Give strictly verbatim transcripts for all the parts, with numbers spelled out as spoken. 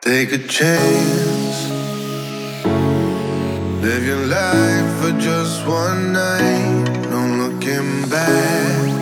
Take a chance, live your life for just one night, no looking back.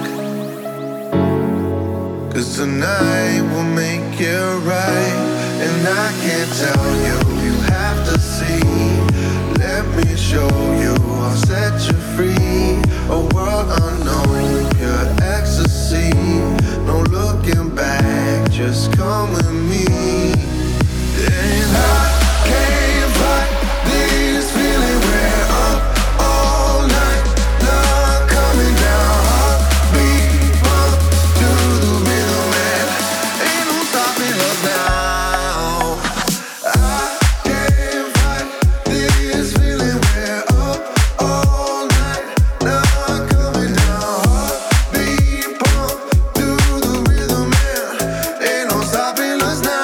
Cause tonight will make it right. And I can't tell you, you have to see. Let me show you, I'll set you free. A world unknown, pure ecstasy. No looking back, just come with me. And I can't fight this feeling. We're up all night, love coming down. Heartbeat pump to the rhythm, and ain't no stopping us now. I can't fight this feeling. We're up all night, love coming down. Heartbeat pump to the rhythm, and ain't no stopping us now.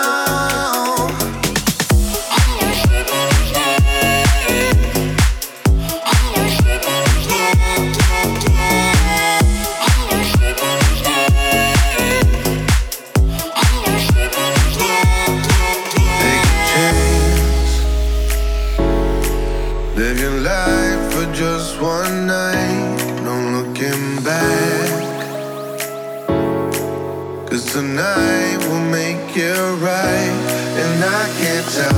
Live your life for just one night, no looking back. Cause tonight will make it right. And I can't tell